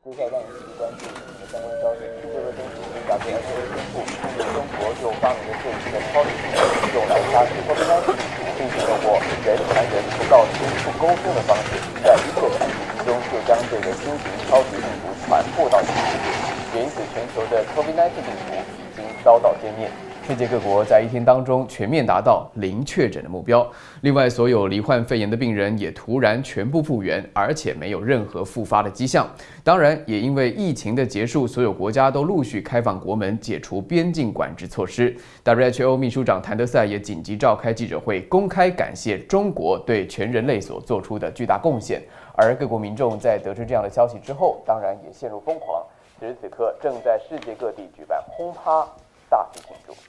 接下来让我们继续关注我们的相关消息。世界卫生组织 WHO 宣布，中国就发明了这一个超级病毒，用来杀死 COVID-19 病毒，并且通过人传人不告知、不沟通的方式，在一切产品之中就将这个新型超级病毒传播到全世界。也因此，全球的 COVID-19 病毒已经遭到歼灭。世界各国在一天当中全面达到零确诊的目标。另外，所有罹患肺炎的病人也突然全部复原，而且没有任何复发的迹象。当然，也因为疫情的结束，所有国家都陆续开放国门，解除边境管制措施。WHO 秘书长谭德赛也紧急召开记者会，公开感谢中国对全人类所做出的巨大贡献。而各国民众在得知这样的消息之后，当然也陷入疯狂。此时此刻，正在世界各地举办轰趴大型庆祝。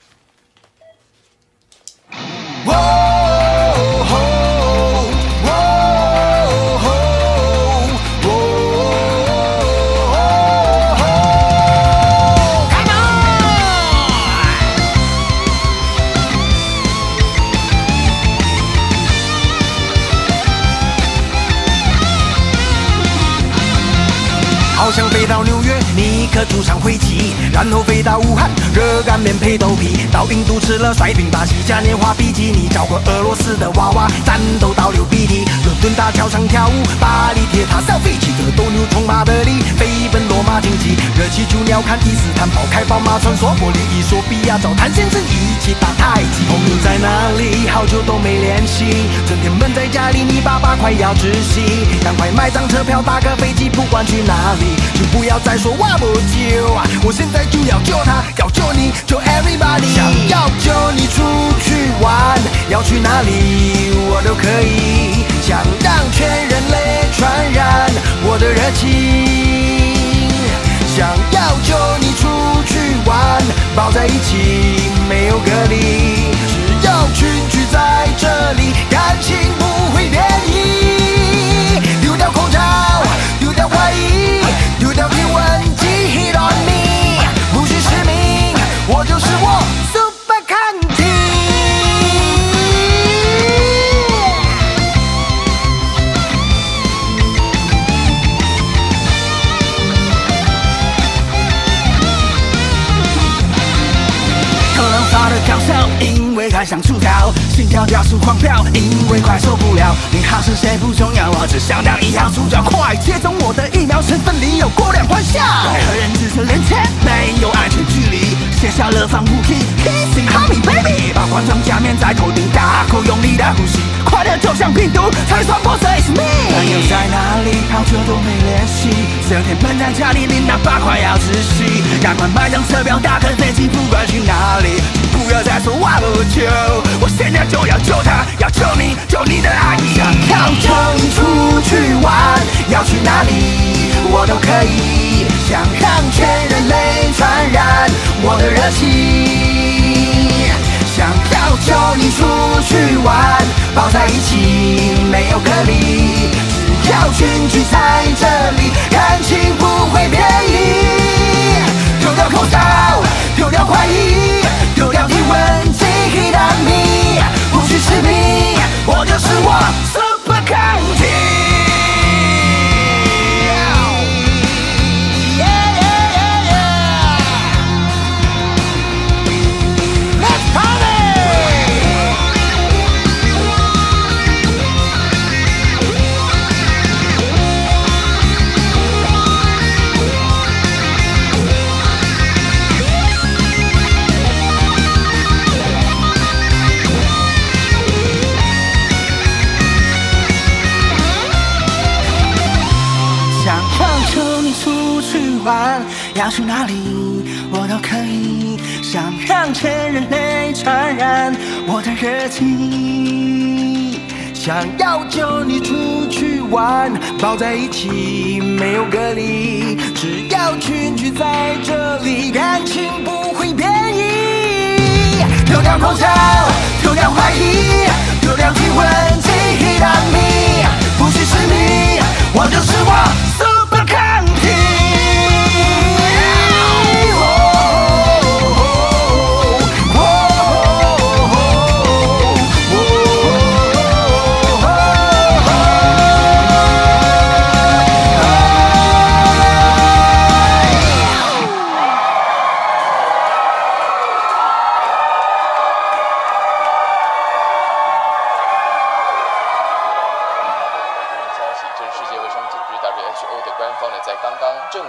好想飞到纽约，立刻筑上飞机，然后飞到武汉，热干面配豆皮，到印度吃了甩饼，巴西嘉年华比基尼，找个俄罗斯的娃娃，战斗到流鼻涕，伦敦大桥上跳舞，巴黎铁塔 selfie， 骑着斗牛冲马德里，飞奔罗马竞技，热气球鸟瞰伊斯坦堡，开宝马穿梭柏林，伊索比亚找谭先生一起打太极。朋友在哪里？好久都没联系，整天闷在家里，你爸爸快要窒息，赶快买张车票搭个飞机，不管去哪里。就不要再说我不救啊！我现在就要救他，要救你，救 everybody。想要救你出去玩，要去哪里我都可以。想让全人类传染我的热情。想要救你出去玩，抱在一起没有隔离。只要群聚在这里，感情不会变异。丢掉口罩，丢掉怀疑。丢掉体温计 hit on me， 不需实名，我就是我 super 抗体。头脑发的高烧，因为还想出逃，心跳加速狂飙，因为快受不了。你好是谁不重要，我只想当一号主角，快接种我的疫苗，身份里有过量欢笑。和人只是连线，没有安全距离，卸下了防护衣 ，kissing honey baby， 把冠状假面在头顶，大口用力的呼吸，快乐就像病毒，才传播这 is me。朋友在哪里？好久都没联系，整天闷在家里，你哪怕快要窒息，赶快买张车票，搭个飞机，不管去哪里。不要再说我不救，我现在就要救他，要救你，救你的阿姨。想要救你出去玩，要去哪里我都可以。想让全人类传染我的热情。想要救你出去玩，抱在一起没有隔离。只要群聚在这里，感情不会变异。丢掉口罩，丢掉怀疑。丢掉体温计 hit on me， 不需实名，我就是我 super 抗体。要去哪里我都可以，想让全人类传染我的热情。想要救你出去玩，抱在一起没有隔离。只要群聚在这里，感情不会变异。丢掉口罩，丢掉怀疑，丢掉体温计 hit on me， 不需实名，我就是我 super 抗体。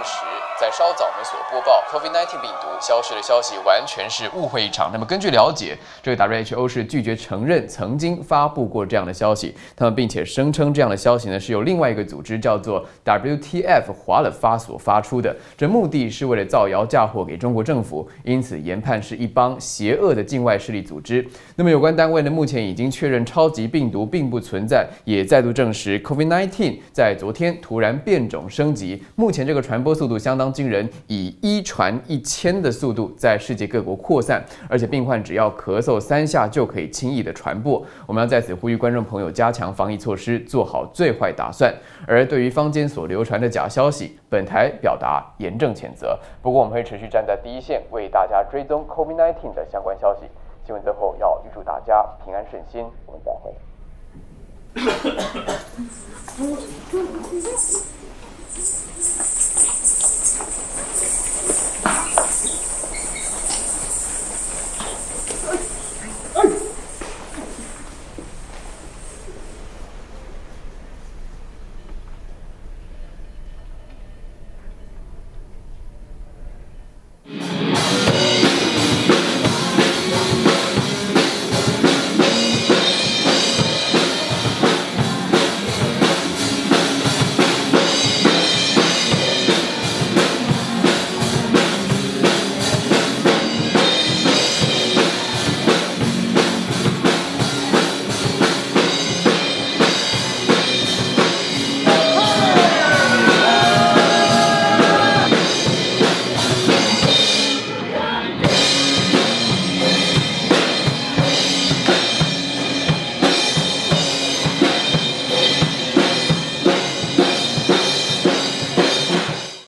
实，在稍早我们所播报 COVID-19 病毒消失的消息完全是误会一场。那么根据了解，这个 WHO 是拒绝承认曾经发布过这样的消息，他们并且声称这样的消息呢是由另外一个组织叫做 WTF 华了发所发出的，这目的是为了造谣嫁祸给中国政府，因此研判是一帮邪恶的境外势力组织。那么有关单位呢，目前已经确认超级病毒并不存在，也再度证实 COVID-19 在昨天突然变种升级，目前这个传播速度相当惊人，以1传1000的速度在世界各国扩散，而且病患只要咳嗽3下就可以轻易的传播。我们要在此呼吁观众朋友加强防疫措施，做好最坏打算。而对于坊间所流传的假消息，本台表达严正谴责。不过我们会持续站在第一线，为大家追踪 COVID-19 的相关消息。新闻最后要预祝大家平安顺心，我们再会。